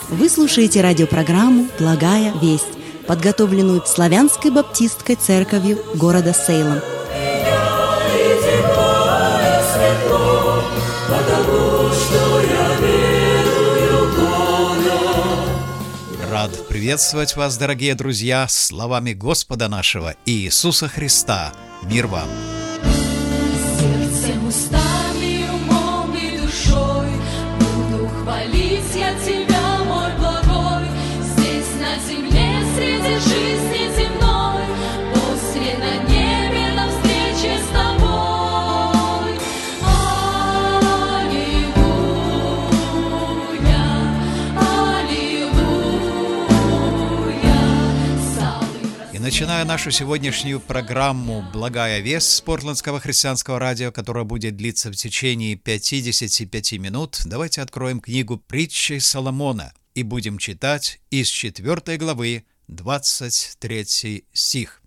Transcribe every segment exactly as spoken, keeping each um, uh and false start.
Вы слушаете радиопрограмму «Благая весть», подготовленную Славянской баптистской церковью города Сейлом. Рад приветствовать вас, дорогие друзья, словами Господа нашего Иисуса Христа. Мир вам! Сердцем, устами, умом и душой буду хвалить я Тебя, мой благой. Здесь на земле, среди жизни земной, после на небе, на встрече с Тобой. Аллилуйя, аллилуйя. И начиная нашу сегодняшнюю программу «Благая весть» с Портландского христианского радио, которая будет длиться в течение пятидесяти пяти минут, давайте откроем книгу «Притчи Соломона» и будем читать из четвёртой главы, двадцать третий стих.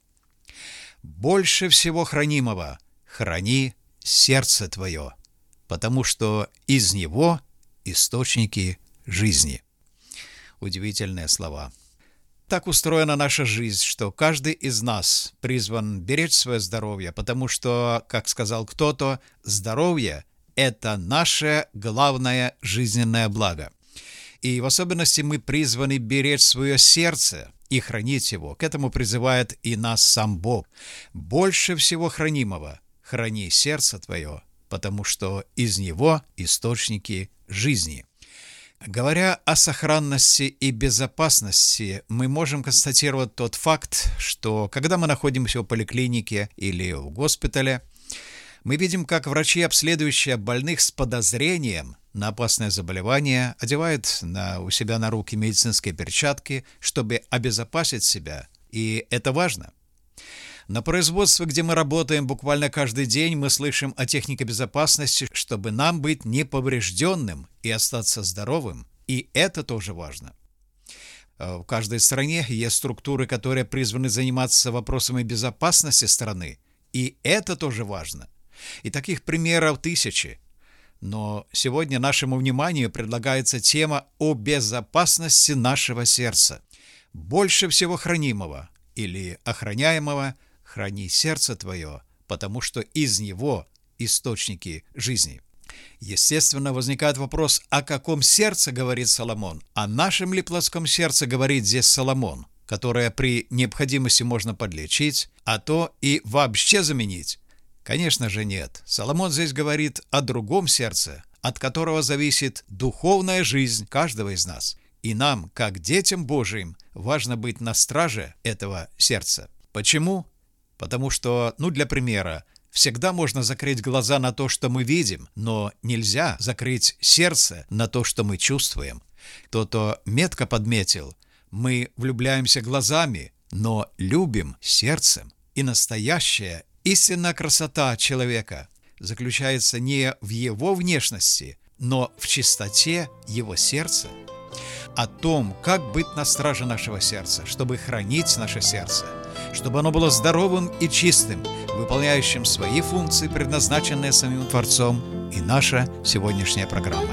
«Больше всего хранимого храни сердце твое, потому что из него источники жизни». Удивительные слова. Так устроена наша жизнь, что каждый из нас призван беречь свое здоровье, потому что, как сказал кто-то, здоровье – это наше главное жизненное благо. И в особенности мы призваны беречь свое сердце и хранить его. К этому призывает и нас сам Бог. «Больше всего хранимого храни сердце твое, потому что из него источники жизни». Говоря о сохранности и безопасности, мы можем констатировать тот факт, что когда мы находимся в поликлинике или в госпитале, мы видим, как врачи, обследующие больных с подозрением на опасное заболевание, одевают на, у себя на руки медицинские перчатки, чтобы обезопасить себя, и это важно. На производстве, где мы работаем буквально каждый день, мы слышим о технике безопасности, чтобы нам быть неповрежденным и остаться здоровым, и это тоже важно. В каждой стране есть структуры, которые призваны заниматься вопросами безопасности страны, и это тоже важно. И таких примеров тысячи. Но сегодня нашему вниманию предлагается тема о безопасности нашего сердца. Больше всего хранимого или охраняемого храни сердце твое, потому что из него источники жизни. Естественно, возникает вопрос, о каком сердце говорит Соломон? О нашем ли плотском сердце говорит здесь Соломон, которое при необходимости можно подлечить, а то и вообще заменить? Конечно же нет. Соломон здесь говорит о другом сердце, от которого зависит духовная жизнь каждого из нас. И нам, как детям Божиим, важно быть на страже этого сердца. Почему? Потому что, ну, для примера, всегда можно закрыть глаза на то, что мы видим, но нельзя закрыть сердце на то, что мы чувствуем. Кто-то метко подметил, мы влюбляемся глазами, но любим сердцем. И настоящая истинная красота человека заключается не в его внешности, но в чистоте его сердца. О том, как быть на страже нашего сердца, чтобы хранить наше сердце, чтобы оно было здоровым и чистым, выполняющим свои функции, предназначенные самим Творцом, и наша сегодняшняя программа.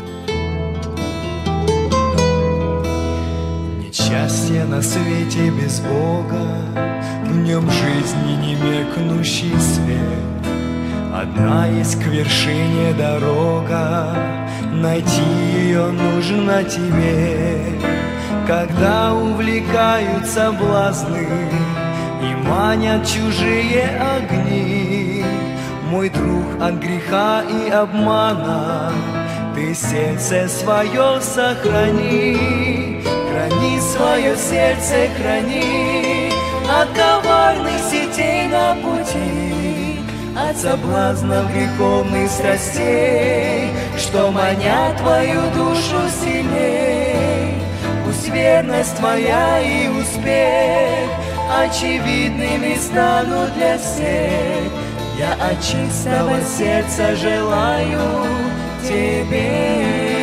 Несчастье на свете без Бога, в нем жизни не меркнущий свет. Одна есть к вершине дорога, найти ее нужно тебе. Когда увлекают соблазны и манят чужие огни, мой друг, от греха и обмана ты сердце свое сохрани. Храни свое сердце, храни от коварных сетей на пути, от соблазнов греховных страстей, что манят твою душу сильней. Пусть верность твоя и успех очевидными станут для всех. Я от чистого сердца желаю тебе.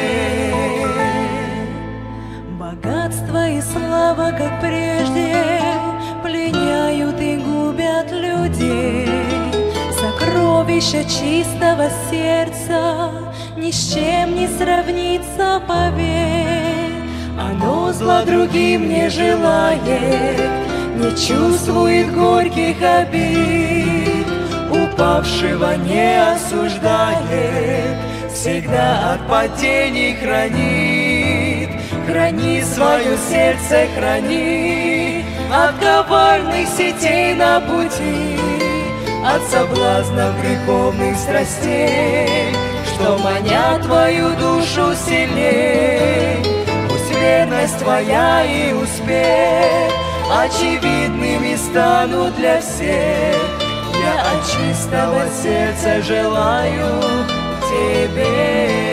Богатство и слава, как прежде, пленяют и губят людей. Сокровища чистого сердца ни с чем не сравнится, поверь. Оно зла другим не желает, не чувствует горьких обид, упавшего не осуждает, всегда от падений хранит. Храни свое сердце, храни от коварных сетей на пути, от соблазнов греховных страстей, что манят твою душу сильней. Пусть верность твоя и успех очевидными станут для всех. Я от чистого сердца желаю тебе.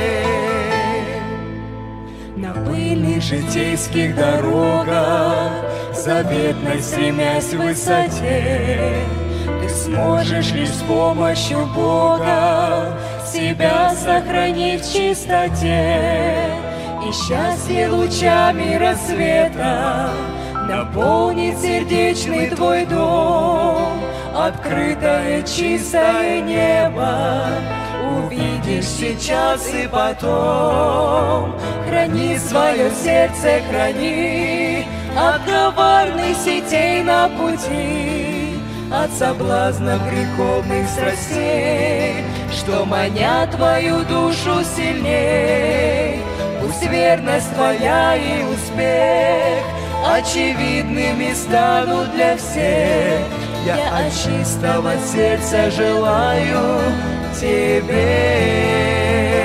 На пыльных житейских дорогах, заветной стремясь в высоте, ты сможешь лишь с помощью Бога себя сохранить в чистоте. И счастье лучами рассвета наполнит сердечный твой дом. Открытое чистое небо увидишь сейчас и потом. Храни свое сердце, храни от коварных сетей на пути, от соблазнов греховных страстей, что манят твою душу сильней. Пусть верность твоя и успех очевидными станут для всех. Я от чистого сердца желаю тебе.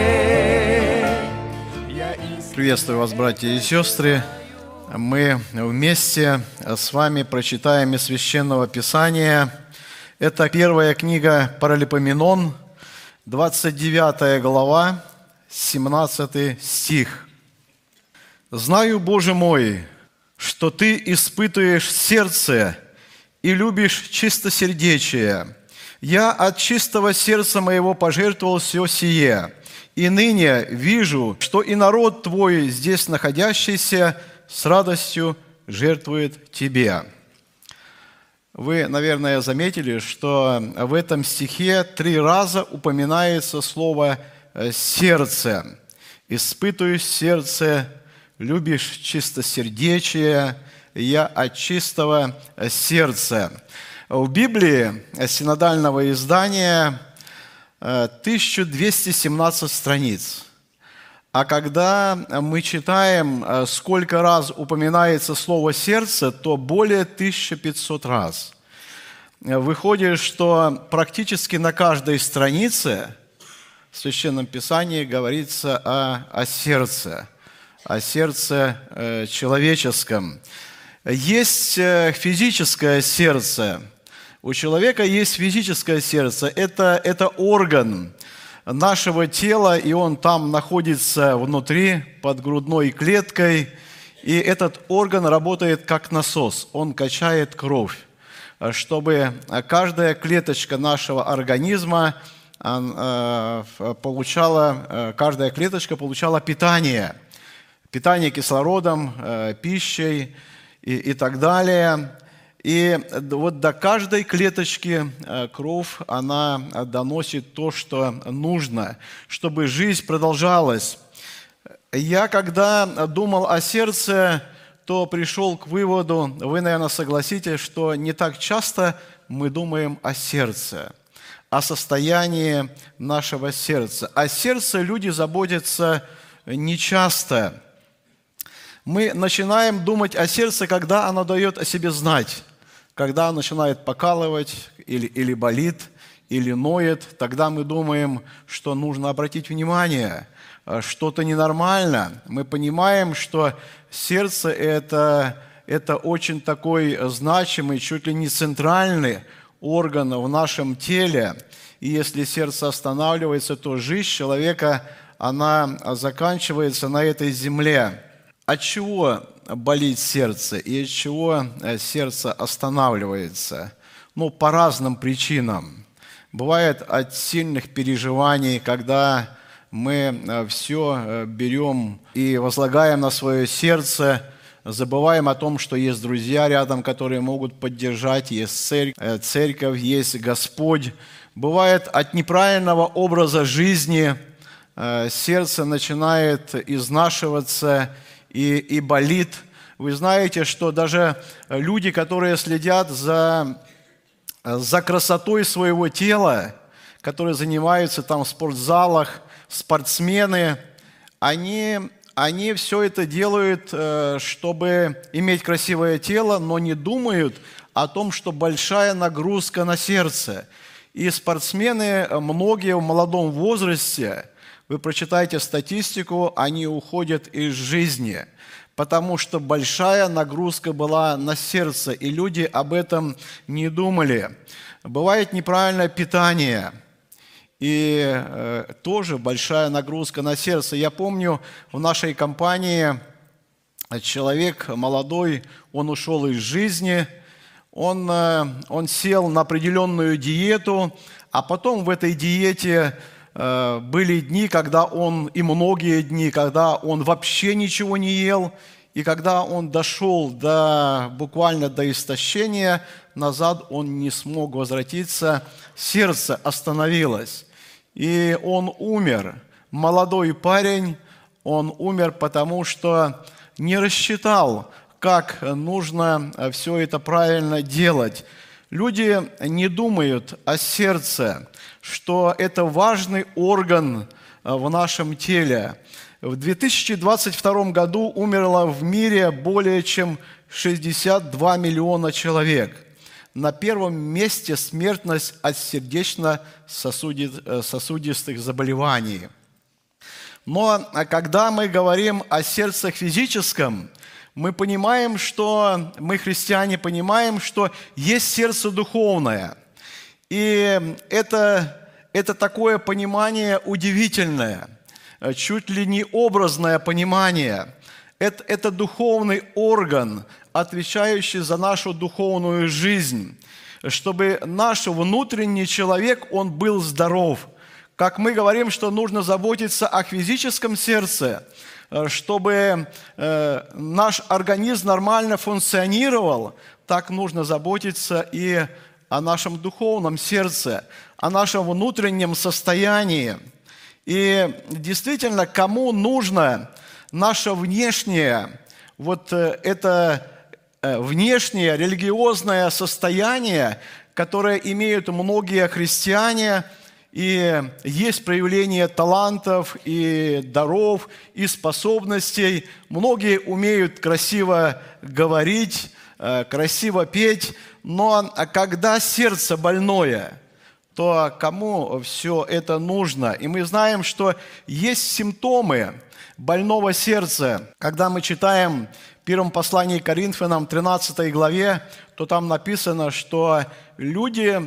Приветствую вас, братья и сестры. Мы вместе с вами прочитаем из Священного Писания. Это первая книга Паралипоменон, двадцать девятая глава, семнадцатый стих. «Знаю, Боже мой, что Ты испытываешь сердце и любишь чистосердечие. Я от чистого сердца моего пожертвовал все сие, и ныне вижу, что и народ Твой, здесь находящийся, с радостью жертвует Тебе». Вы, наверное, заметили, что в этом стихе три раза упоминается слово «сердце». «Испытываешь сердце, любишь чистосердечие, я от чистого сердца». В Библии синодального издания тысяча двести семнадцать страниц. А когда мы читаем, сколько раз упоминается слово «сердце», то более тысячи пятисот раз. Выходит, что практически на каждой странице в Священном Писании говорится о, о сердце, о сердце э, человеческом. Есть физическое сердце. У человека есть физическое сердце. Это, это орган нашего тела, и он там находится внутри, под грудной клеткой. И этот орган работает как насос. Он качает кровь, чтобы каждая клеточка нашего организма получала, каждая клеточка получала питание. Питание кислородом, пищей и, и так далее. И вот до каждой клеточки кровь, она доносит то, что нужно, чтобы жизнь продолжалась. Я, когда думал о сердце, то пришел к выводу, вы, наверное, согласитесь, что не так часто мы думаем о сердце, о состоянии нашего сердца. О сердце люди заботятся нечасто. Мы начинаем думать о сердце, когда оно дает о себе знать. Когда оно начинает покалывать, или, или болит, или ноет, тогда мы думаем, что нужно обратить внимание, что-то ненормально. Мы понимаем, что сердце это, – это очень такой значимый, чуть ли не центральный орган в нашем теле. И если сердце останавливается, то жизнь человека, она заканчивается на этой земле. От чего болит сердце и от чего сердце останавливается? Ну, по разным причинам. Бывает от сильных переживаний, когда мы все берем и возлагаем на свое сердце, забываем о том, что есть друзья рядом, которые могут поддержать, есть церковь, церковь, есть Господь. Бывает от неправильного образа жизни сердце начинает изнашиваться, и, и болит. Вы знаете, что даже люди, которые следят за, за красотой своего тела, которые занимаются там в спортзалах, спортсмены, они, они все это делают, чтобы иметь красивое тело, но не думают о том, что большая нагрузка на сердце. И спортсмены, многие в молодом возрасте, вы прочитайте статистику, они уходят из жизни, потому что большая нагрузка была на сердце, и люди об этом не думали. Бывает неправильное питание, и э, тоже большая нагрузка на сердце. Я помню, в нашей компании человек молодой, он ушел из жизни, он, э, он сел на определенную диету, а потом в этой диете э, были дни, когда он, и многие дни, когда он вообще ничего не ел, и когда он дошел до, буквально до истощения, назад он не смог возвратиться, сердце остановилось, и он умер. Молодой парень, он умер, потому что не рассчитал, как нужно все это правильно делать. Люди не думают о сердце, что это важный орган в нашем теле. В две тысячи двадцать втором году умерло в мире более чем шестьдесят два миллиона человек. На первом месте смертность от сердечно-сосудистых заболеваний. Но когда мы говорим о сердце физическом, мы понимаем, что мы, христиане, понимаем, что есть сердце духовное. И это, это такое понимание удивительное, чуть ли не образное понимание. Это, это духовный орган, отвечающий за нашу духовную жизнь, чтобы наш внутренний человек, он был здоров. Как мы говорим, что нужно заботиться о физическом сердце, чтобы э, наш организм нормально функционировал, так нужно заботиться и о нашем духовном сердце, о нашем внутреннем состоянии. И действительно, кому нужно наше внешнее, вот это внешнее религиозное состояние, которое имеют многие христиане, и есть проявление талантов и даров, и способностей. Многие умеют красиво говорить, красиво петь, но когда сердце больное, то кому все это нужно? И мы знаем, что есть симптомы больного сердца. Когда мы читаем в первом послании к Коринфянам, тринадцатой главе, то там написано, что люди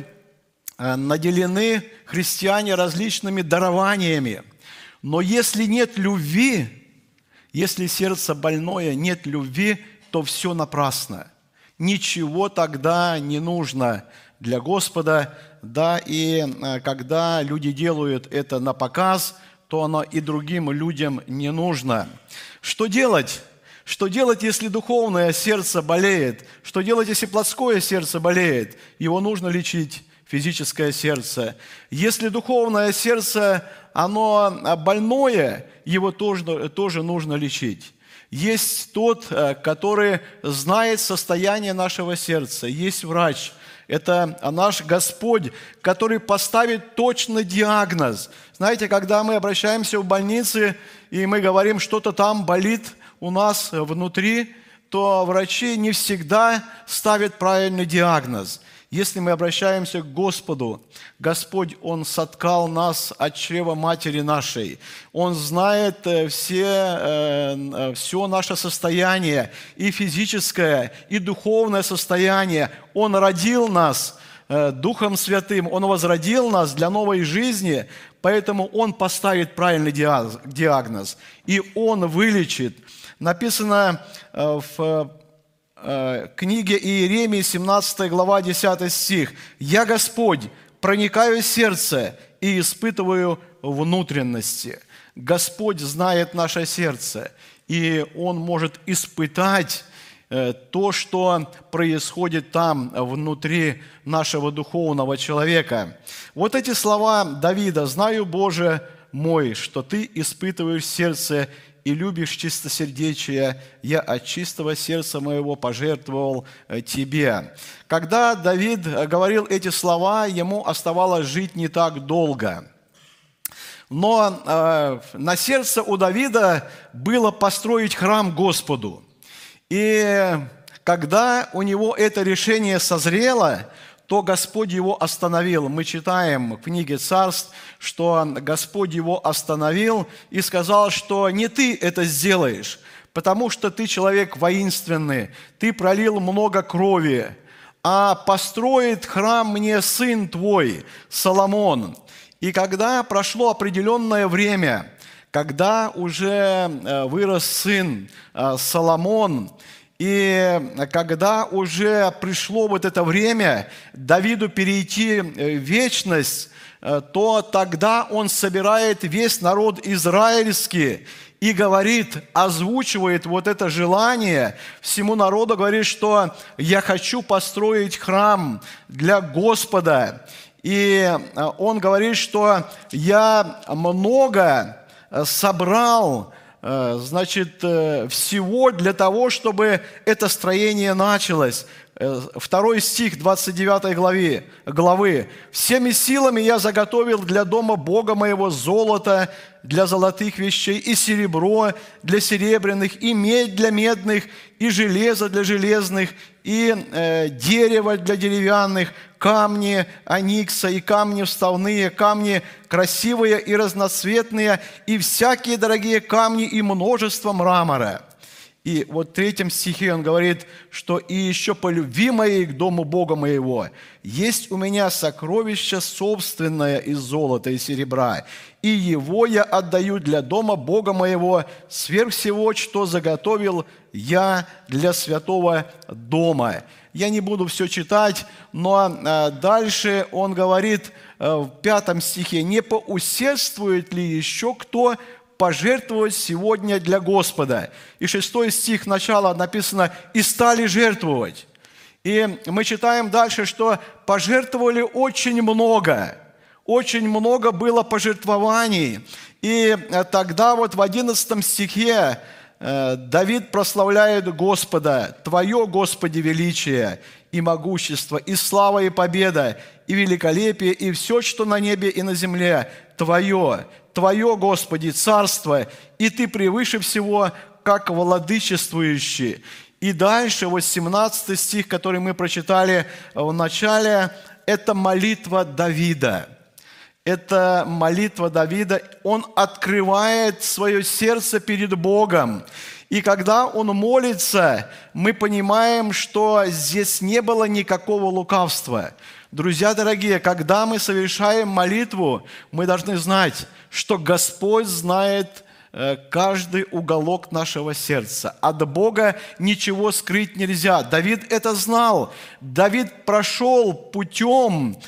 наделены, христиане, различными дарованиями. Но если нет любви, если сердце больное, нет любви, то все напрасно. Ничего тогда не нужно для Господа. Да, и когда люди делают это на показ, то оно и другим людям не нужно. Что делать? Что делать, если духовное сердце болеет? Что делать, если плотское сердце болеет? Его нужно лечить. Физическое сердце. Если духовное сердце, оно больное, его тоже, тоже нужно лечить. Есть тот, который знает состояние нашего сердца. Есть врач. Это наш Господь, который поставит точно диагноз. Знаете, когда мы обращаемся в больницы, и мы говорим, что-то там болит у нас внутри, то врачи не всегда ставят правильный диагноз. Если мы обращаемся к Господу, Господь, Он соткал нас от чрева матери нашей. Он знает все, все наше состояние, и физическое, и духовное состояние. Он родил нас Духом Святым, Он возродил нас для новой жизни, поэтому Он поставит правильный диагноз, и Он вылечит. Написано в книге Иеремии, семнадцатая глава, десятый стих. «Я, Господь, проникаю в сердце и испытываю внутренности». Господь знает наше сердце, и Он может испытать то, что происходит там, внутри нашего духовного человека. Вот эти слова Давида: «Знаю, Боже мой, что Ты испытываешь сердце и любишь чистосердечие, я от чистого сердца моего пожертвовал тебе». Когда Давид говорил эти слова, ему оставалось жить не так долго. Но э, на сердце у Давида было построить храм Господу. И когда у него это решение созрело, то Господь его остановил. Мы читаем в книге Царств, что Господь его остановил и сказал, что не ты это сделаешь, потому что ты человек воинственный, ты пролил много крови, а построит храм мне сын твой, Соломон. И когда прошло определенное время, когда уже вырос сын Соломон, и когда уже пришло вот это время Давиду перейти в вечность, то тогда он собирает весь народ израильский и говорит, озвучивает вот это желание всему народу, говорит, что «я хочу построить храм для Господа». И он говорит, что «я много собрал, значит, всего для того, чтобы это строение началось». Второй стих двадцать девятой главы, главы. «Всеми силами я заготовил для дома Бога моего золото для золотых вещей, и серебро для серебряных, и медь для медных, и железо для железных, и э, дерево для деревянных, камни оникса, и камни вставные, камни красивые и разноцветные, и всякие дорогие камни, и множество мрамора». И вот в третьем стихе он говорит, что «и еще по любви моей к дому Бога моего есть у меня сокровище собственное из золота и серебра, и его я отдаю для дома Бога моего сверх всего, что заготовил я для святого дома». Я не буду все читать, но дальше он говорит в пятом стихе: «Не поусердствует ли еще кто пожертвовать сегодня для Господа?» И шестой стих начала написано «и стали жертвовать». И мы читаем дальше, что пожертвовали очень много, очень много было пожертвований. И тогда вот в одиннадцатом стихе Давид прославляет Господа: «Твое, Господи, величие и могущество, и слава, и победа, и великолепие, и все, что на небе и на земле, Твое, Твое, Господи, царство, и Ты превыше всего, как владычествующий». И дальше, вот семнадцатый стих, который мы прочитали в начале, это молитва Давида. Это молитва Давида. Он открывает свое сердце перед Богом. И когда он молится, мы понимаем, что здесь не было никакого лукавства. Друзья дорогие, когда мы совершаем молитву, мы должны знать, что Господь знает каждый уголок нашего сердца. От Бога ничего скрыть нельзя. Давид это знал. Давид прошел путем,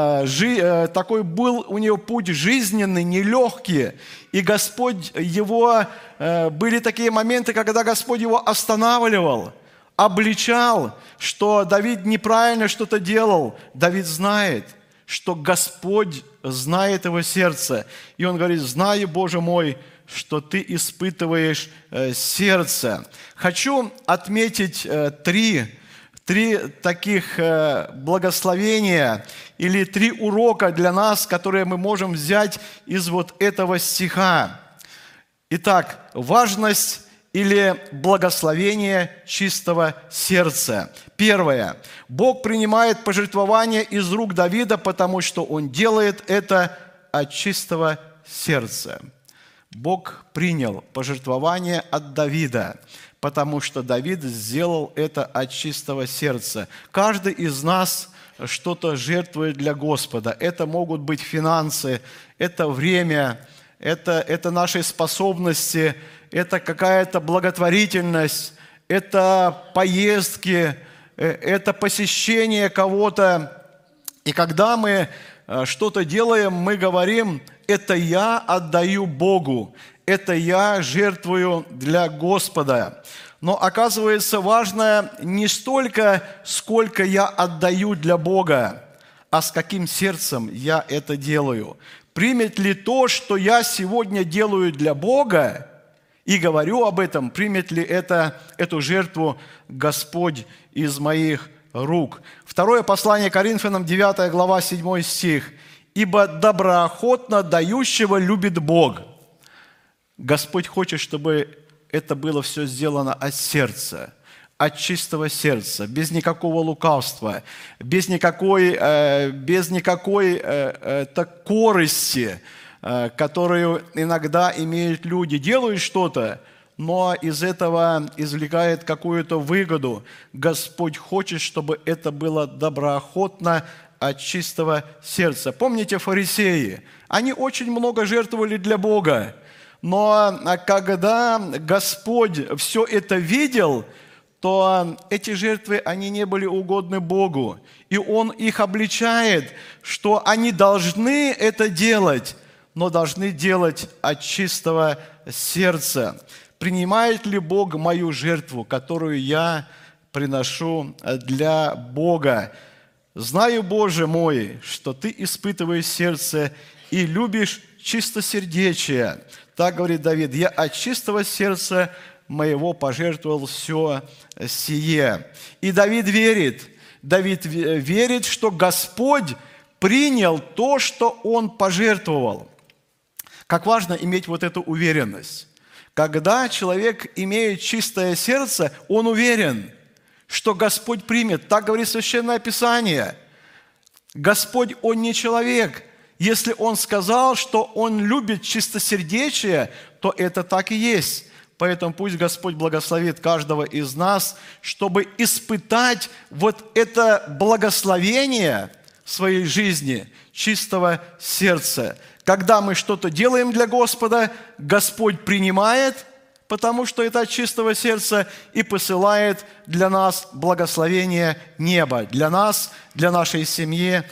такой был у него путь жизненный, нелегкий. И Господь его, были такие моменты, когда Господь его останавливал, обличал, что Давид неправильно что-то делал. Давид знает, что Господь знает его сердце. И он говорит: «Знаю, Боже мой, что Ты испытываешь сердце». Хочу отметить три, три таких благословения или три урока для нас, которые мы можем взять из вот этого стиха. Итак, важность или благословение чистого сердца. Первое. Бог принимает пожертвование из рук Давида, потому что Он делает это от чистого сердца. Бог принял пожертвование от Давида, потому что Давид сделал это от чистого сердца. Каждый из нас что-то жертвует для Господа. Это могут быть финансы, это время, это, это наши способности, это какая-то благотворительность, это поездки, это посещение кого-то. И когда мы что-то делаем, мы говорим: «Это я отдаю Богу, это я жертвую для Господа». Но оказывается, важно не столько, сколько я отдаю для Бога, а с каким сердцем я это делаю. Примет ли то, что я сегодня делаю для Бога, и говорю об этом, примет ли это, эту жертву Господь из моих рук. Второе послание Коринфянам, девятая глава, седьмой стих. «Ибо доброохотно дающего любит Бог». Господь хочет, чтобы это было все сделано от сердца, от чистого сердца, без никакого лукавства, без никакой, э, без никакой э, э, так, корысти, э, которую иногда имеют люди. Делают что-то, но из этого извлекает какую-то выгоду. Господь хочет, чтобы это было доброохотно, от чистого сердца. Помните фарисеи? Они очень много жертвовали для Бога. Но когда Господь все это видел, то эти жертвы, они не были угодны Богу. И Он их обличает, что они должны это делать, но должны делать от чистого сердца. Принимает ли Бог мою жертву, которую я приношу для Бога? «Знаю, Боже мой, что Ты испытываешь сердце и любишь чистосердечие». Так говорит Давид: «Я от чистого сердца моего пожертвовал все сие». И Давид верит, Давид верит, что Господь принял то, что он пожертвовал. Как важно иметь вот эту уверенность. Когда человек имеет чистое сердце, он уверен, что Господь примет. Так говорит Священное Писание. Господь, Он не человек. Если Он сказал, что Он любит чистосердечие, то это так и есть. Поэтому пусть Господь благословит каждого из нас, чтобы испытать вот это благословение в своей жизни чистого сердца. Когда мы что-то делаем для Господа, Господь принимает, потому что это от чистого сердца, и посылает для нас благословение неба, для нас, для нашей семьи,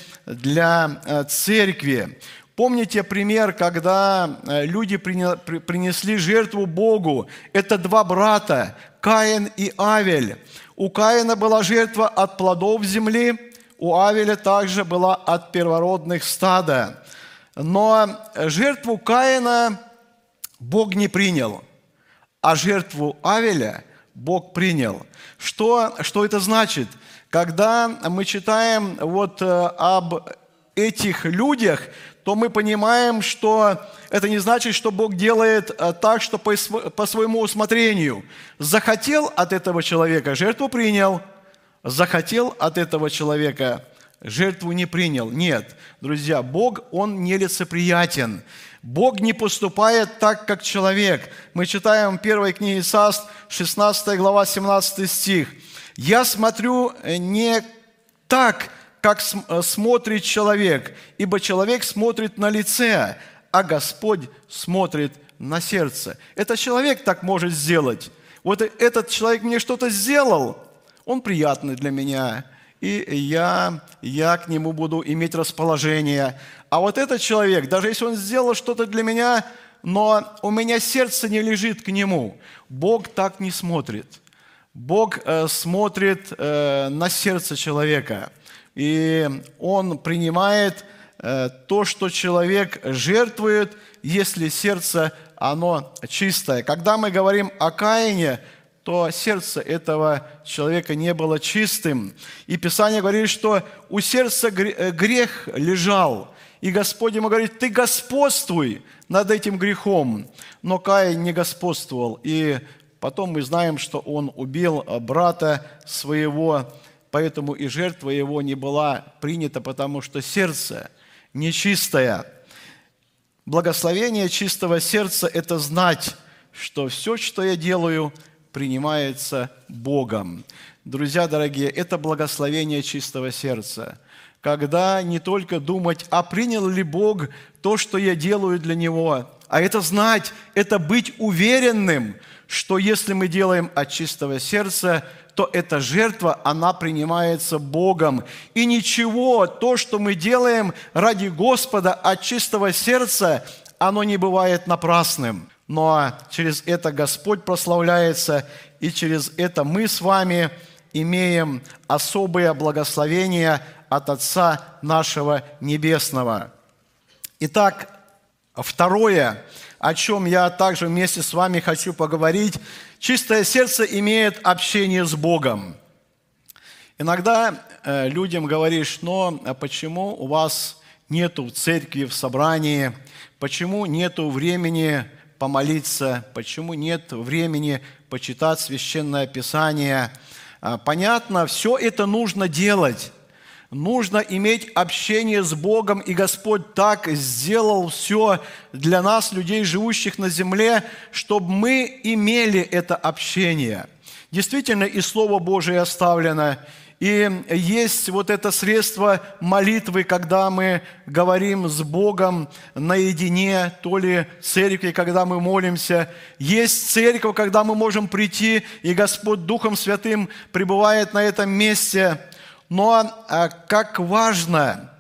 для церкви. Помните пример, когда люди принесли жертву Богу? Это два брата, Каин и Авель. У Каина была жертва от плодов земли, у Авеля также была от первородных стада. Но жертву Каина Бог не принял, а жертву Авеля Бог принял. Что, что это значит? Когда мы читаем вот об этих людях, то мы понимаем, что это не значит, что Бог делает так, что по, по своему усмотрению. Захотел от этого человека, жертву принял. Захотел от этого человека, жертву не принял. Нет, друзья, Бог, Он нелицеприятен. Бог не поступает так, как человек. Мы читаем в первой книге Царств, шестнадцатая глава, семнадцатый стих. «Я смотрю не так, как смотрит человек, ибо человек смотрит на лице, а Господь смотрит на сердце». Это человек так может сделать. Вот этот человек мне что-то сделал, он приятный для меня, и я, я к нему буду иметь расположение. А вот этот человек, даже если он сделал что-то для меня, но у меня сердце не лежит к нему, Бог так не смотрит. Бог э, смотрит э, на сердце человека, и Он принимает э, то, что человек жертвует, если сердце, оно чистое. Когда мы говорим о Каине, то сердце этого человека не было чистым. И Писание говорит, что у сердца грех лежал. И Господь ему говорит: ты господствуй над этим грехом. Но Каин не господствовал. И потом мы знаем, что он убил брата своего, поэтому и жертва его не была принята, потому что сердце нечистое. Благословение чистого сердца – это знать, что все, что я делаю, принимается Богом. Друзья дорогие, это благословение чистого сердца. Когда не только думать, а принял ли Бог то, что я делаю для Него, а это знать, это быть уверенным, что если мы делаем от чистого сердца, то эта жертва, она принимается Богом. И ничего, то, что мы делаем ради Господа от чистого сердца, оно не бывает напрасным. Но через это Господь прославляется, и через это мы с вами имеем особые благословения от Отца нашего Небесного. Итак, второе, о чем я также вместе с вами хочу поговорить. Чистое сердце имеет общение с Богом. Иногда э, людям говоришь: но а почему у вас нету в церкви, в собрании, почему нету времени помолиться, почему нет времени почитать Священное Писание? Понятно, все это нужно делать. Нужно иметь общение с Богом, и Господь так сделал все для нас, людей, живущих на земле, чтобы мы имели это общение. Действительно, и Слово Божие оставлено, и есть вот это средство молитвы, когда мы говорим с Богом наедине, то ли в церкви, когда мы молимся. Есть церковь, когда мы можем прийти, и Господь Духом Святым пребывает на этом месте. Но как важно,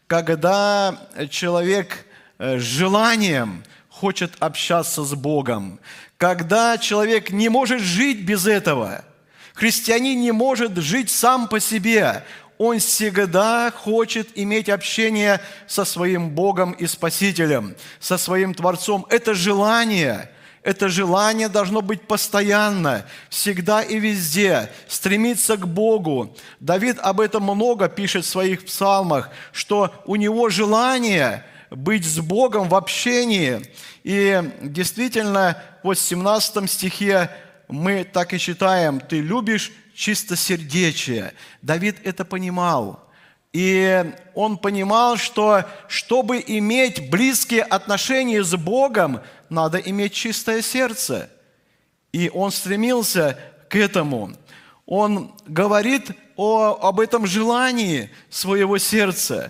когда человек с желанием хочет общаться с Богом, когда человек не может жить без этого. Христианин не может жить сам по себе. Он всегда хочет иметь общение со своим Богом и Спасителем, со своим Творцом. Это желание, это желание должно быть постоянно, всегда и везде, стремиться к Богу. Давид об этом много пишет в своих псалмах, что у него желание быть с Богом в общении. И действительно, вот в семнадцатом стихе мы так и читаем: «Ты любишь чистосердечие». Давид это понимал. И он понимал, что чтобы иметь близкие отношения с Богом, надо иметь чистое сердце. И он стремился к этому. Он говорит о, об этом желании своего сердца,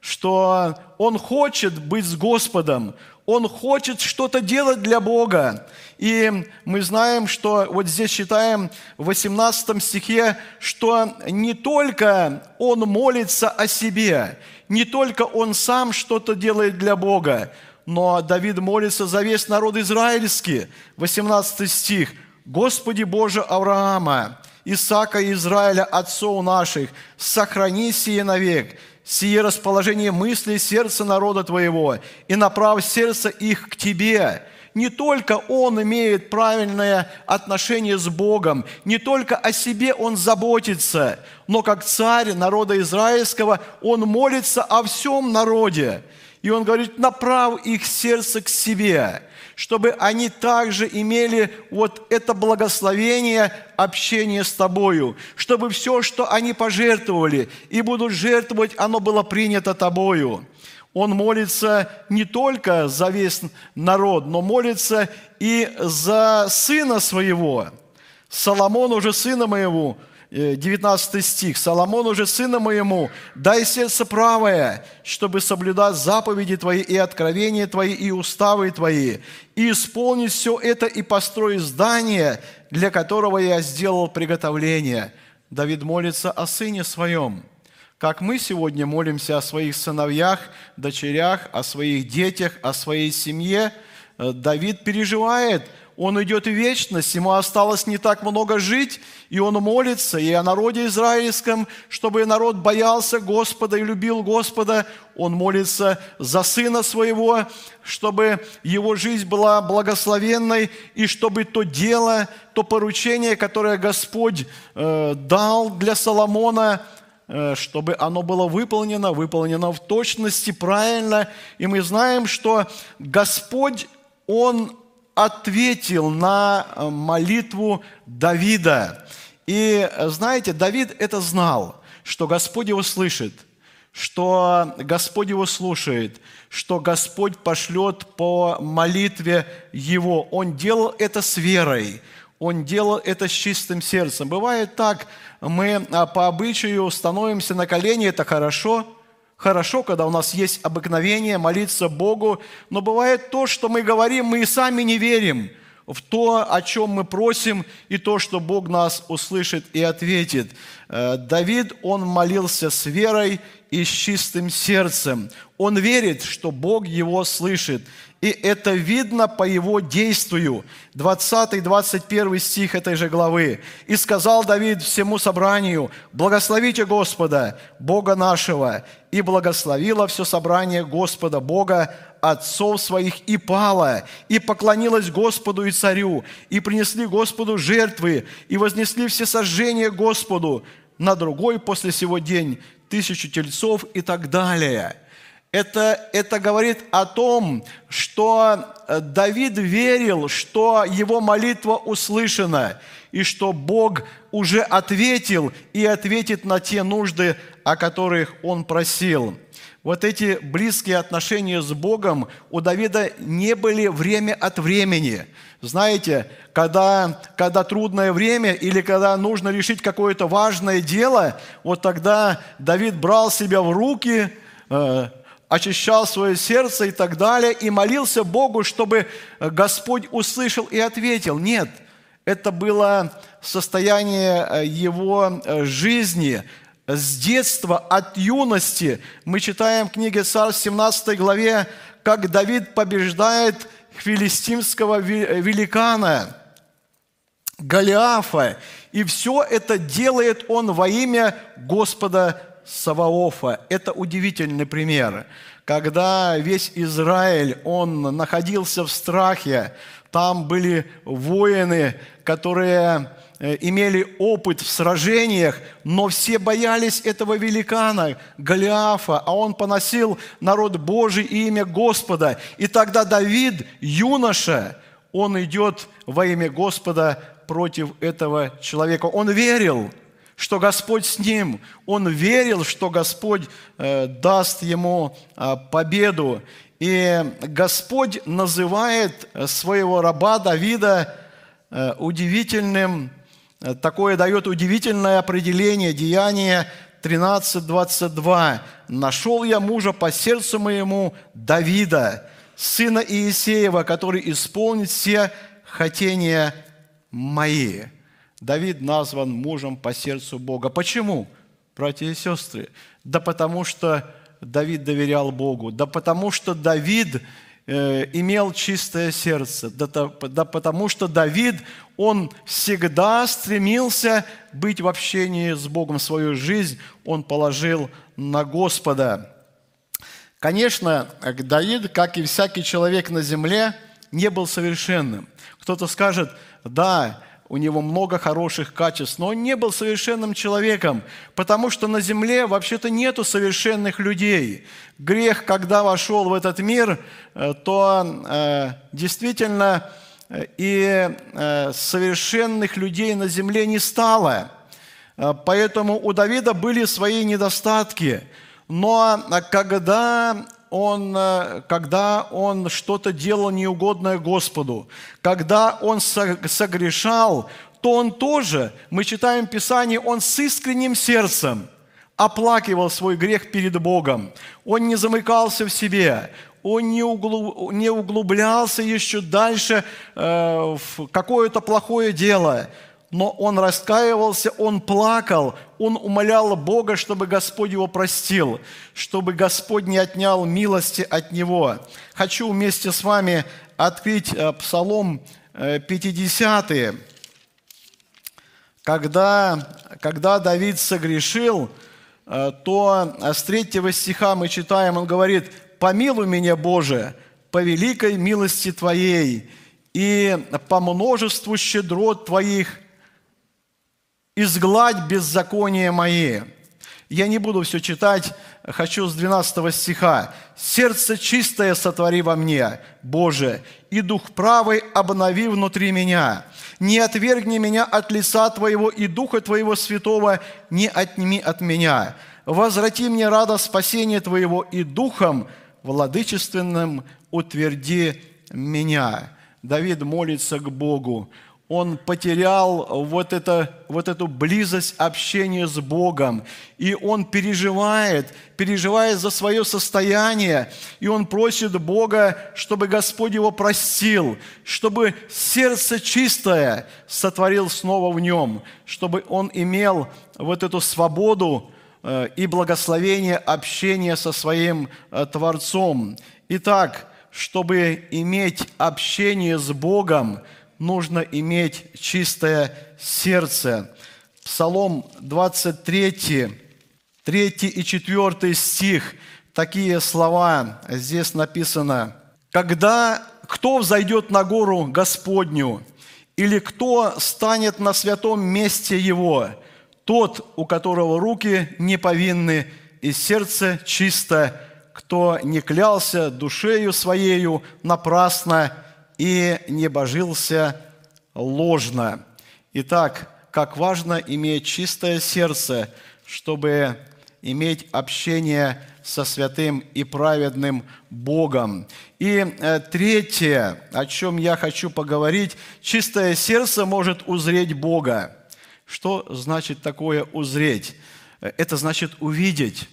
что он хочет быть с Господом, он хочет что-то делать для Бога. И мы знаем, что вот здесь читаем в восемнадцатом стихе, что не только он молится о себе, не только он сам что-то делает для Бога, но Давид молится за весь народ израильский. восемнадцатый стих. «Господи Боже Авраама, Исаака и Израиля, отцов наших, сохрани сие навек, сие расположение мыслей сердца народа Твоего, и направь сердце их к Тебе». Не только он имеет правильное отношение с Богом, не только о себе он заботится, но как царь народа израильского он молится о всем народе. И он говорит: направь их сердце к себе, чтобы они также имели вот это благословение общения с Тобою, чтобы все, что они пожертвовали и будут жертвовать, оно было принято Тобою. Он молится не только за весь народ, но молится и за сына своего. Соломону же, сына моему, девятнадцатый стих, Соломону же, сына моему, дай сердце правое, чтобы соблюдать заповеди Твои и откровения Твои и уставы Твои, и исполнить все это и построить здание, для которого я сделал приготовление. Давид молится о сыне своем. Как мы сегодня молимся о своих сыновьях, дочерях, о своих детях, о своей семье, Давид переживает, он идет в вечность, ему осталось не так много жить, и он молится и о народе израильском, чтобы народ боялся Господа и любил Господа. Он молится за сына своего, чтобы его жизнь была благословенной, и чтобы то дело, то поручение, которое Господь э, дал для Соломона, чтобы оно было выполнено, выполнено в точности, правильно. И мы знаем, что Господь, Он ответил на молитву Давида. И знаете, Давид это знал, что Господь его слышит, что Господь его слушает, что Господь пошлет по молитве его. Он делал это с верой. Он делал это с чистым сердцем. Бывает так, мы по обычаю становимся на колени, это хорошо. Хорошо, когда у нас есть обыкновение молиться Богу, но бывает то, что мы говорим, мы и сами не верим в то, о чем мы просим, и то, что Бог нас услышит и ответит. Давид, он молился с верой и с чистым сердцем. Он верит, что Бог его слышит. И это видно по его действию. двадцатый-двадцать первый стих этой же главы. «И сказал Давид всему собранию: благословите Господа, Бога нашего, и благословила все собрание Господа Бога, отцов своих, и пала, и поклонилась Господу и царю, и принесли Господу жертвы, и вознесли все сожжения Господу, на другой после сего день тысячу тельцов и так далее». Это, это говорит о том, что Давид верил, что его молитва услышана, и что Бог уже ответил и ответит на те нужды, о которых он просил. Вот эти близкие отношения с Богом у Давида не были время от времени. Знаете, когда, когда трудное время или когда нужно решить какое-то важное дело, вот тогда Давид брал себя в руки, э, очищал свое сердце и так далее, и молился Богу, чтобы Господь услышал и ответил. Нет, это было состояние его жизни. С детства, от юности мы читаем в книге Царств, в семнадцатой главе, как Давид побеждает филистимского великана Голиафа. И все это делает он во имя Господа Саваофа. Это удивительный пример. Когда весь Израиль, он находился в страхе, там были воины, которые имели опыт в сражениях, но все боялись этого великана Голиафа, а он поносил народ Божий и имя Господа. И тогда Давид, юноша, он идет во имя Господа против этого человека. Он верил, что Господь с ним. Он верил, что Господь э, даст ему э, победу. И Господь называет своего раба Давида э, удивительным, э, такое дает удивительное определение, Деяния тринадцать двадцать два. «Нашел я мужа по сердцу моему, Давида, сына Иисеева, который исполнит все хотения мои». Давид назван мужем по сердцу Бога. Почему, братья и сестры? Да потому что Давид доверял Богу, да потому что Давид э, имел чистое сердце, да, да потому что Давид, он всегда стремился быть в общении с Богом. Свою жизнь он положил на Господа. Конечно, Давид, как и всякий человек на земле, не был совершенным. Кто-то скажет: да, у него много хороших качеств, но он не был совершенным человеком, потому что на земле вообще-то нету совершенных людей. Грех, когда вошел в этот мир, то э, действительно и э, совершенных людей на земле не стало. Поэтому у Давида были свои недостатки. Но когда он, когда он что-то делал неугодное Господу, когда он согрешал, то он тоже, мы читаем в Писании, он с искренним сердцем оплакивал свой грех перед Богом. Он не замыкался в себе, он не углублялся еще дальше в какое-то плохое дело, но он раскаивался, он плакал, он умолял Бога, чтобы Господь его простил, чтобы Господь не отнял милости от него. Хочу вместе с вами открыть Псалом пятидесятый. Когда, когда Давид согрешил, то с третьего стиха мы читаем, он говорит: «Помилуй меня, Боже, по великой милости Твоей и по множеству щедрот Твоих, изгладь беззакония мои». Я не буду все читать, хочу с двенадцатого стиха. «Сердце чистое сотвори во мне, Боже, и дух правый обнови внутри меня. Не отвергни меня от лица Твоего, и Духа Твоего Святого не отними от меня. Возврати мне радость спасения Твоего, и Духом владычественным утверди меня». Давид молится к Богу. Он потерял вот, это, вот эту близость общения с Богом. И он переживает, переживает за свое состояние. И он просит Бога, чтобы Господь его простил, чтобы сердце чистое сотворил снова в нем, чтобы он имел вот эту свободу и благословение общения со своим Творцом. Итак, чтобы иметь общение с Богом, нужно иметь чистое сердце. Псалом двадцать три, третий и четвертый стих, такие слова здесь написано. «Когда кто взойдет на гору Господню, или кто станет на святом месте Его, тот, у которого руки не повинны и сердце чисто, кто не клялся душею своею напрасно и не божился ложно». Итак, как важно иметь чистое сердце, чтобы иметь общение со святым и праведным Богом. И третье, о чем я хочу поговорить, чистое сердце может узреть Бога. Что значит такое узреть? Это значит увидеть.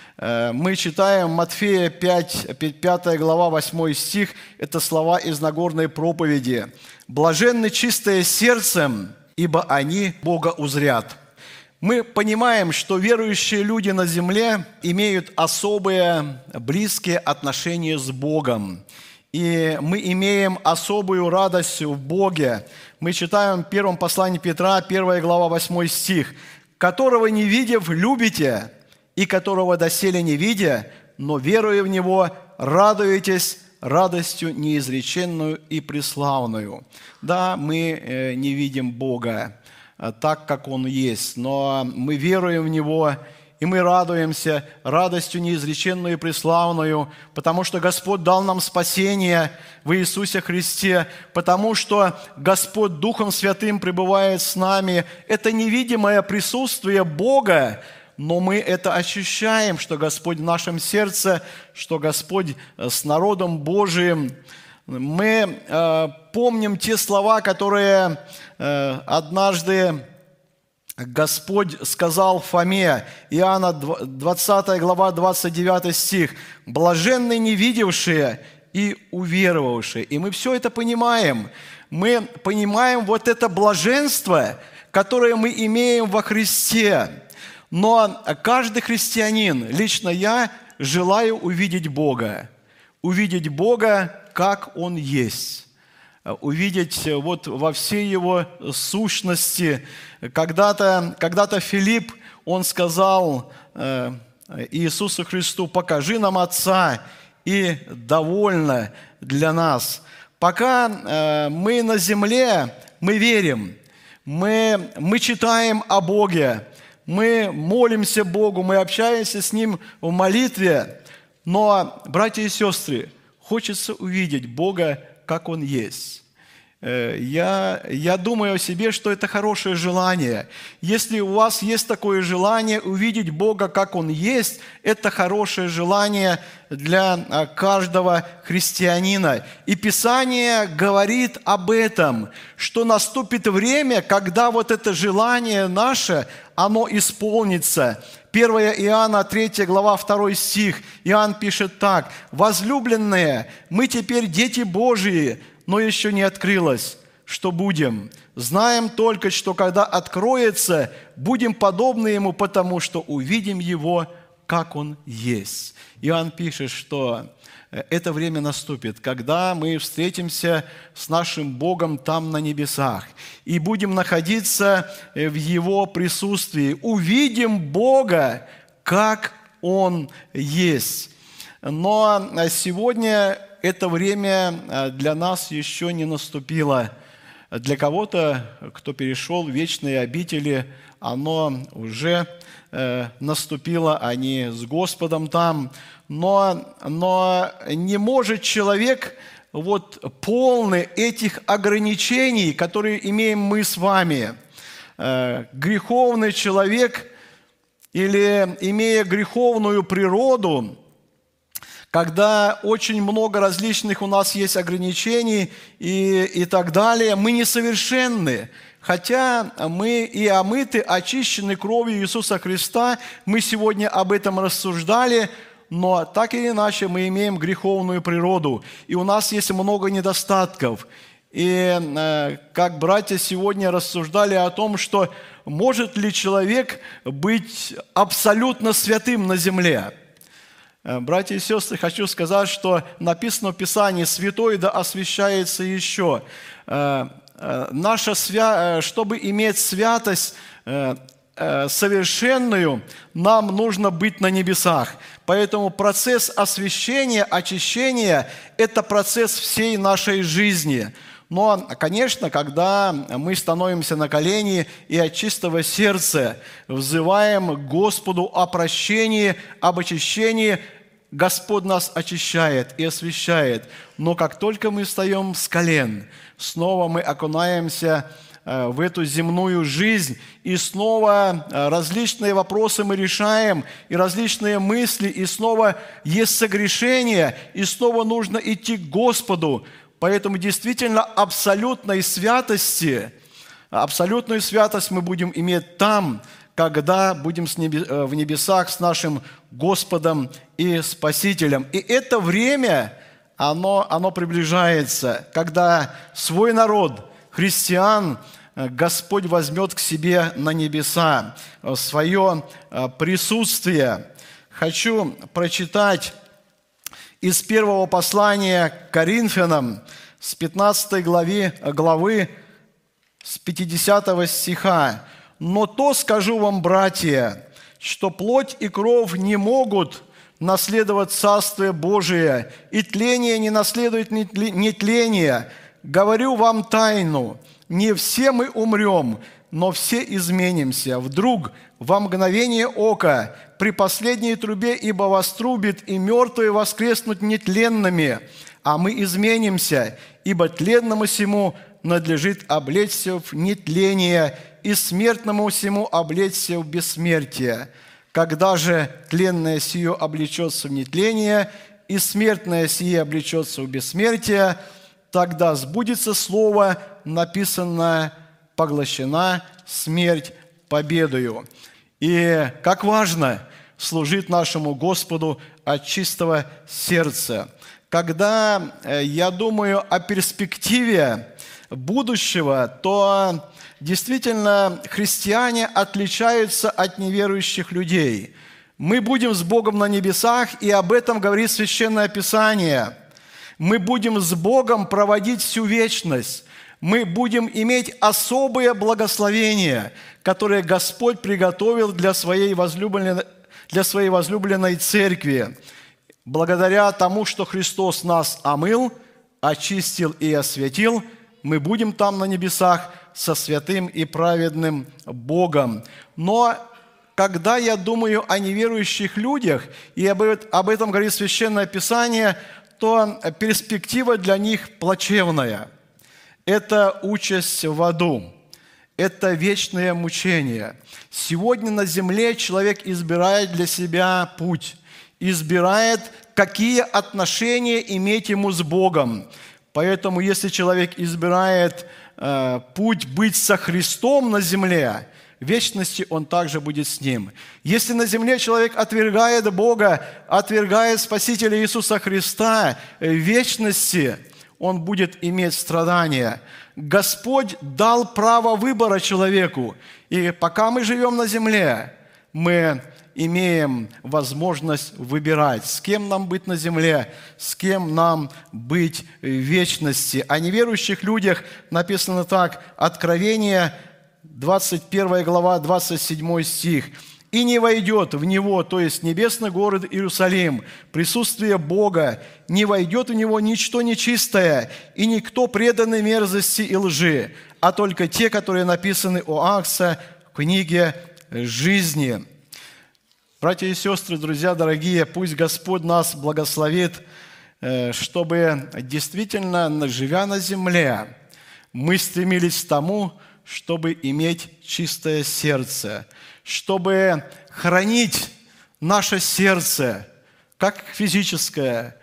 Мы читаем Матфея пять, пятая глава, восьмой стих, это слова из Нагорной проповеди. «Блаженны чистые сердцем, ибо они Бога узрят». Мы понимаем, что верующие люди на земле имеют особые близкие отношения с Богом. И мы имеем особую радость в Боге. Мы читаем в первом послании Петра, первая глава, восьмой стих. «Которого не видев, любите, и которого доселе не видя, но веруя в Него, радуетесь радостью неизреченную и преславную». Да, мы не видим Бога так, как Он есть, но мы веруем в Него, и мы радуемся радостью неизреченную и преславную, потому что Господь дал нам спасение в Иисусе Христе, потому что Господь Духом Святым пребывает с нами. Это невидимое присутствие Бога, но мы это ощущаем, что Господь в нашем сердце, что Господь с народом Божиим. Мы э, помним те слова, которые э, однажды Господь сказал Фоме, Иоанна двадцатая глава, двадцать девятый стих, «Блаженны не видевшие и уверовавшие». И мы все это понимаем. Мы понимаем вот это блаженство, которое мы имеем во Христе. Но каждый христианин, лично я, желаю увидеть Бога. Увидеть Бога, как Он есть. Увидеть вот во всей Его сущности. Когда-то, когда-то Филипп, он сказал Иисусу Христу: «Покажи нам Отца, и довольно для нас». Пока мы на земле, мы верим, мы, мы читаем о Боге, мы молимся Богу, мы общаемся с Ним в молитве, но, братья и сестры, хочется увидеть Бога, как Он есть. Я, я думаю о себе, что это хорошее желание. Если у вас есть такое желание увидеть Бога, как Он есть, это хорошее желание для каждого христианина. И Писание говорит об этом, что наступит время, когда вот это желание наше, оно исполнится. первое Иоанна, третья глава, второй стих. Иоанн пишет так: «Возлюбленные, мы теперь дети Божии, но еще не открылось, что будем. Знаем только, что когда откроется, будем подобны Ему, потому что увидим Его, как Он есть». Иоанн пишет, что это время наступит, когда мы встретимся с нашим Богом там на небесах и будем находиться в Его присутствии. Увидим Бога, как Он есть. Но сегодня это время для нас еще не наступило. Для кого-то, кто перешел в вечные обители, оно уже э, наступило, они с Господом там. Но, но не может человек вот полный этих ограничений, которые имеем мы с вами. Э, греховный человек или имея греховную природу, когда очень много различных у нас есть ограничений и, и так далее, мы несовершенны. Хотя мы и омыты, очищены кровью Иисуса Христа, мы сегодня об этом рассуждали, но так или иначе мы имеем греховную природу, и у нас есть много недостатков. И э, как братья сегодня рассуждали о том, что может ли человек быть абсолютно святым на земле. Братья и сестры, хочу сказать, что написано в Писании: «Святой да освящается еще». Наша свя... Чтобы иметь святость, совершенную, нам нужно быть на небесах. Поэтому процесс освящения, очищения – это процесс всей нашей жизни. Но, конечно, когда мы становимся на колени и от чистого сердца взываем к Господу о прощении, об очищении, Господь нас очищает и освящает. Но как только мы встаем с колен, снова мы окунаемся в эту земную жизнь, и снова различные вопросы мы решаем, и различные мысли, и снова есть согрешение, и снова нужно идти к Господу. Поэтому действительно абсолютной святости, абсолютную святость мы будем иметь там, когда будем в небесах с нашим Господом и Спасителем. И это время, оно, оно приближается, когда свой народ, христиан, Господь возьмет к себе на небеса в свое присутствие. Хочу прочитать из первого послания к Коринфянам с пятнадцатой главы, главы с пятидесятого стиха. «Но то скажу вам, братья, что плоть и кровь не могут наследовать Царствие Божие, и тление не наследует нетление. Говорю вам тайну, не все мы умрем, но все изменимся. Вдруг, во мгновение ока, при последней трубе, ибо вострубит, и мертвые воскреснут нетленными, а мы изменимся, ибо тленному сему надлежит облечься в нетление, и смертному сему облечься в бессмертие. Когда же тленное сие облечется в нетление, и смертное сие облечется в бессмертие, тогда сбудется слово, написанное: поглощена смерть победою». И как важно служить нашему Господу от чистого сердца. Когда я думаю о перспективе будущего, то действительно христиане отличаются от неверующих людей. Мы будем с Богом на небесах, и об этом говорит Священное Писание. Мы будем с Богом проводить всю вечность. Мы будем иметь особые благословения, которые Господь приготовил для своей возлюбленной, для своей возлюбленной церкви. Благодаря тому, что Христос нас омыл, очистил и осветил, мы будем там на небесах со святым и праведным Богом. Но когда я думаю о неверующих людях, и об этом говорит Священное Писание, то перспектива для них плачевная. Это участь в аду, это вечное мучение. Сегодня на земле человек избирает для себя путь, избирает, какие отношения иметь ему с Богом. Поэтому, если человек избирает э, путь быть со Христом на земле, в вечности он также будет с Ним. Если на земле человек отвергает Бога, отвергает Спасителя Иисуса Христа, в вечности он будет иметь страдания. Господь дал право выбора человеку. И пока мы живем на земле, мы имеем возможность выбирать, с кем нам быть на земле, с кем нам быть в вечности. О неверующих людях написано так, Откровение, двадцать первая глава, двадцать седьмой стих. «И не войдет в него, то есть небесный город Иерусалим, присутствие Бога, не войдет в него ничто нечистое, и никто преданный мерзости и лжи, а только те, которые написаны у Агнца в книге жизни». Братья и сестры, друзья дорогие, пусть Господь нас благословит, чтобы действительно, живя на земле, мы стремились к тому, чтобы иметь чистое сердце, чтобы хранить наше сердце, как физическое,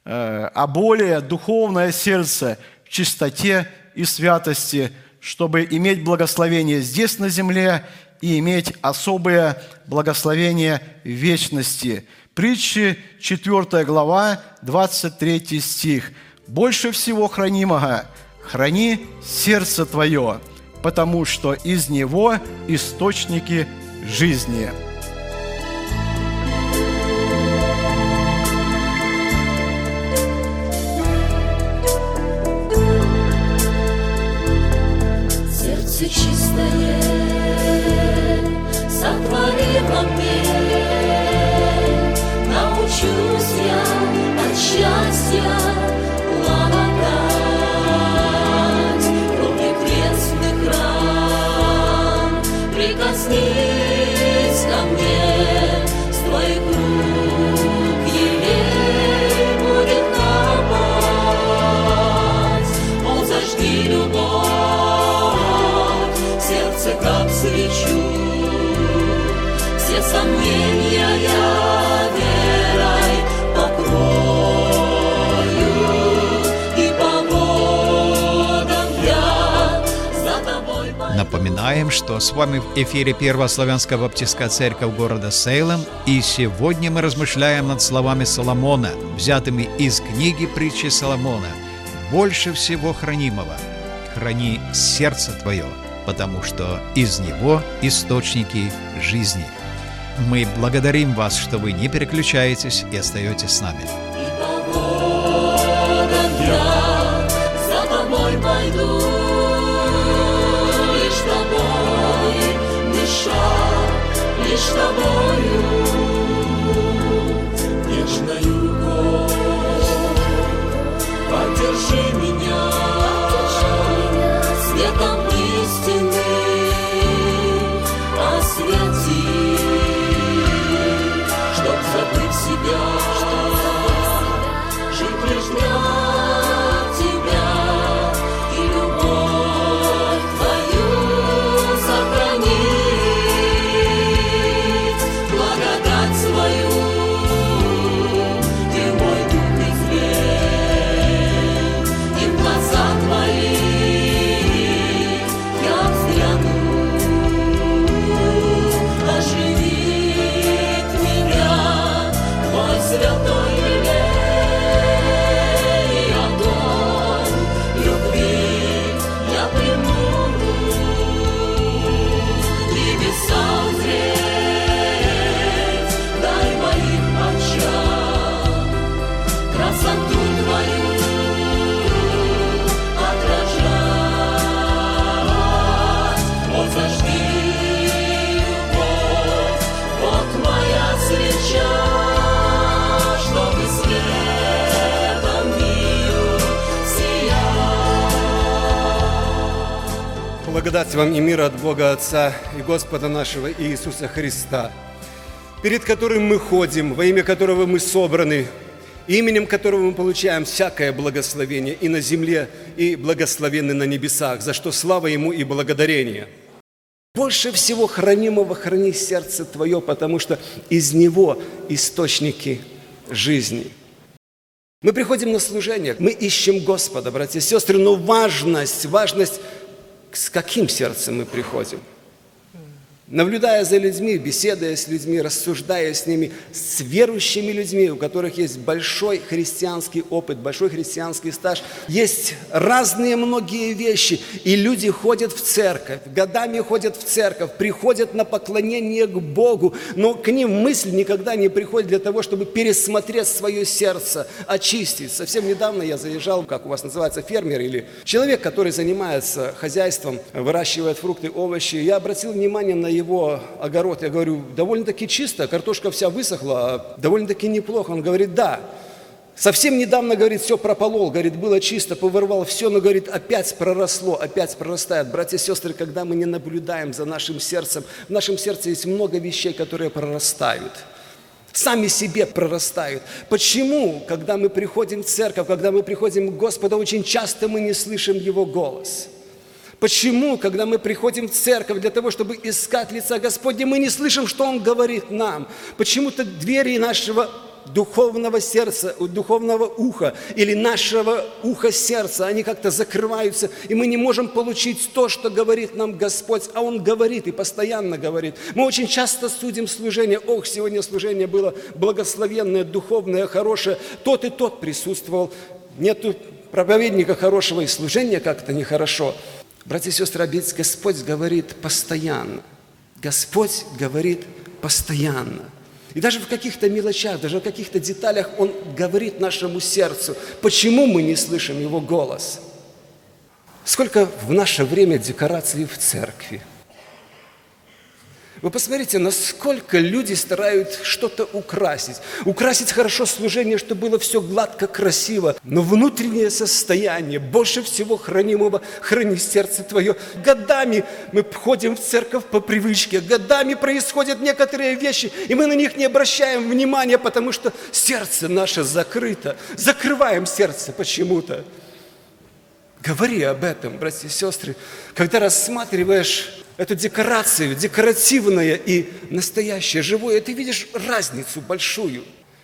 а более духовное сердце в чистоте и святости, чтобы иметь благословение здесь на земле и иметь особое благословение в вечности. Притчи, четвёртая глава, двадцать третий стих. «Больше всего хранимого храни сердце твое, потому что из него источники жизни». Сердце чистое, снись ко мне, с твоих рук елей будет капать. О, зажги любовь, сердце как свечу, все сомнения я верой покрою, и по водам я за тобой пойду. Напоминаем, что с вами в эфире Первая славянская баптистская церковь города Сейлем, и сегодня мы размышляем над словами Соломона, взятыми из книги притчи Соломона. «Больше всего хранимого храни сердце твое, потому что из него источники жизни». Мы благодарим вас, что вы не переключаетесь и остаетесь с нами. И по водам я за тобой пойду, лишь тобой дышать, лишь тобою нежною рукой поддержи меня светом истины, освети, чтоб забыть себя, жить лишь для тебя и любовь твою сохранить, благодать свою и мой дух излей, и в глаза твои я взгляну, оживит меня твой святой елей, и огонь любви я приму, небеса узреть, дай моим очам красоту твою отражать. Вот зажги любовь, вот моя свеча, чтобы светом миру сиять. Благодать вам и мир от Бога Отца и Господа нашего Иисуса Христа, перед которым мы ходим, во имя которого мы собраны, именем которого мы получаем всякое благословение и на земле, и благословенны на небесах, за что слава Ему и благодарение. Больше всего хранимого храни сердце твое, потому что из него источники жизни. Мы приходим на служение, мы ищем Господа, братья и сестры, но важность, важность, с каким сердцем мы приходим. Наблюдая за людьми, беседуя с людьми, рассуждая с ними, с верующими людьми, у которых есть большой христианский опыт, большой христианский стаж, есть разные многие вещи, и люди ходят в церковь, годами ходят в церковь, приходят на поклонение к Богу, но к ним мысль никогда не приходит для того, чтобы пересмотреть свое сердце, очистить. Совсем недавно я заезжал, как у вас называется, фермер или человек, который занимается хозяйством, выращивает фрукты, овощи. Я обратил внимание на его огород, я говорю, довольно-таки чисто, картошка вся высохла, довольно-таки неплохо. Он говорит, да, совсем недавно, говорит, все прополол, говорит, было чисто, повырвал все, но, говорит, опять проросло, опять прорастает. Братья и сестры, когда мы не наблюдаем за нашим сердцем, в нашем сердце есть много вещей, которые прорастают. Сами себе прорастают. Почему, когда мы приходим в церковь, когда мы приходим к Господу, очень часто мы не слышим Его голос? Почему, когда мы приходим в церковь для того, чтобы искать лица Господня, мы не слышим, что Он говорит нам? Почему-то двери нашего духовного сердца, духовного уха или нашего уха сердца, они как-то закрываются, и мы не можем получить то, что говорит нам Господь, а Он говорит и постоянно говорит. Мы очень часто судим служение. Ох, сегодня служение было благословенное, духовное, хорошее. Тот и тот присутствовал. Нету проповедника хорошего, и служение как-то нехорошо. Братья и сестры, Господь говорит постоянно. Господь говорит постоянно. И даже в каких-то мелочах, даже в каких-то деталях Он говорит нашему сердцу. Почему мы не слышим Его голос? Сколько в наше время декораций в церкви? Вы посмотрите, насколько люди стараются что-то украсить. Украсить хорошо служение, чтобы было все гладко, красиво. Но внутреннее состояние, больше всего хранимого, храни сердце твое. Годами мы ходим в церковь по привычке, годами происходят некоторые вещи, и мы на них не обращаем внимания, потому что сердце наше закрыто. Закрываем сердце почему-то. Говори об этом, братья и сестры, когда рассматриваешь эту декорацию, декоративное и настоящее, живое, ты видишь разницу большую.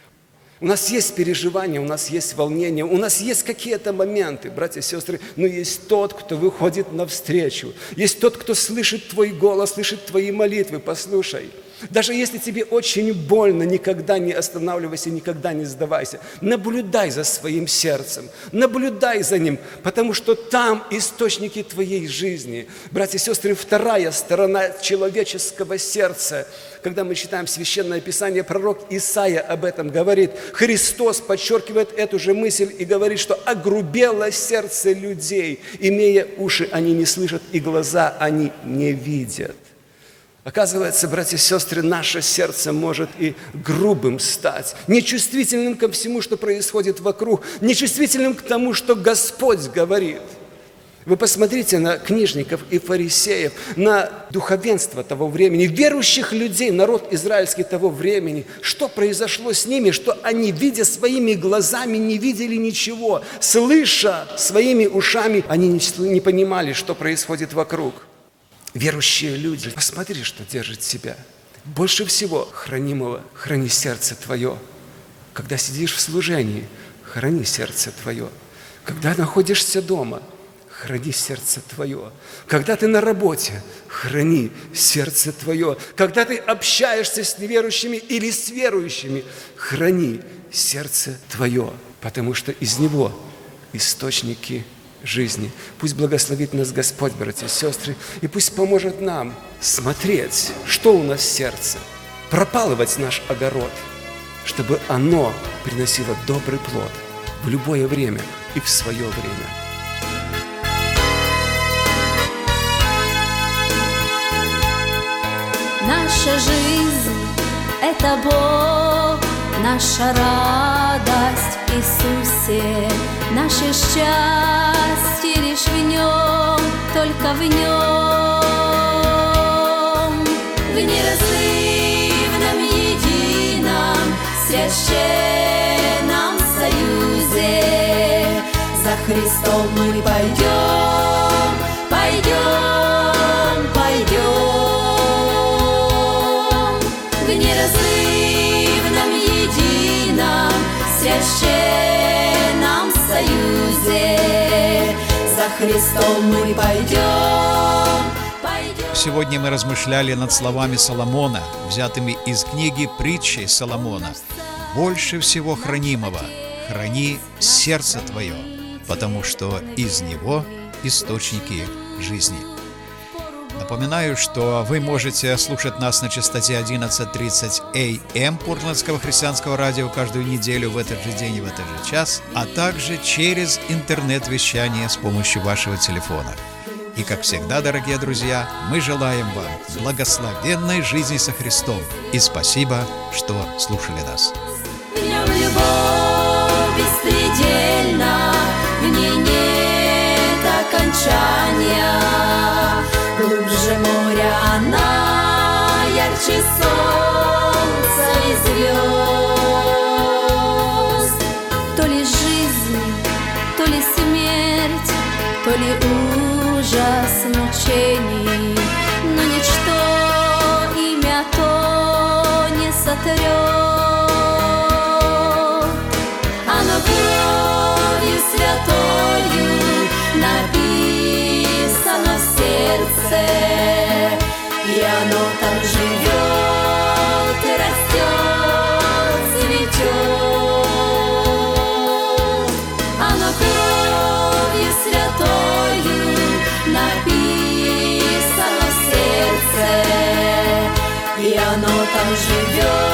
У нас есть переживания, у нас есть волнения, у нас есть какие-то моменты, братья и сестры, но есть тот, кто выходит навстречу, есть тот, кто слышит твой голос, слышит твои молитвы, послушай. Даже если тебе очень больно, никогда не останавливайся, никогда не сдавайся. Наблюдай за своим сердцем, наблюдай за ним, потому что там источники твоей жизни. Братья и сестры, вторая сторона человеческого сердца. Когда мы читаем Священное Писание, пророк Исаия об этом говорит. Христос подчеркивает эту же мысль и говорит, что огрубело сердце людей, имея уши, они не слышат, и глаза они не видят. Оказывается, братья и сестры, наше сердце может и грубым стать, нечувствительным ко всему, что происходит вокруг, нечувствительным к тому, что Господь говорит. Вы посмотрите на книжников и фарисеев, на духовенство того времени, верующих людей, народ израильский того времени. Что произошло с ними, что они, видя своими глазами, не видели ничего, слыша своими ушами, они не понимали, что происходит вокруг. Верующие люди, посмотри, что держит тебя. Больше всего хранимого храни сердце твое. Когда сидишь в служении, храни сердце твое. Когда находишься дома, храни сердце твое. Когда ты на работе, храни сердце твое. Когда ты общаешься с неверующими или с верующими, храни сердце твое, потому что из него источники жизни. Пусть благословит нас Господь, братья и сестры, и пусть поможет нам смотреть, что у нас в сердце, пропалывать наш огород, чтобы оно приносило добрый плод в любое время и в свое время. Наша жизнь – это Бог, наша радость в Иисусе, наше счастье лишь в Нем, только в Нем. В неразрывном едином священном союзе за Христом мы пойдем, пойдем, пойдем. В неразрывном едином священном союзе за Христом мы пойдем, пойдем. Сегодня мы размышляли над словами Соломона, взятыми из книги «Притчи Соломона». «Больше всего хранимого храни сердце твое, потому что из него источники жизни». Напоминаю, что вы можете слушать нас на частоте одиннадцать тридцать эй эм Портландского христианского радио каждую неделю в этот же день и в этот же час, а также через интернет-вещание с помощью вашего телефона. И, как всегда, дорогие друзья, мы желаем вам благословенной жизни со Христом. И спасибо, что слушали нас. В нем любовь беспредельна, в ней нет окончания. Глубже моря она, ярче солнца и звезд. То ли жизнь, то ли смерть, то ли ужас мучений, но ничто имя то не сотрет. Оно кровью святою написано в сердце, и оно там живет и растет, цветет. Оно кровью святою написано в сердце, и оно там живет.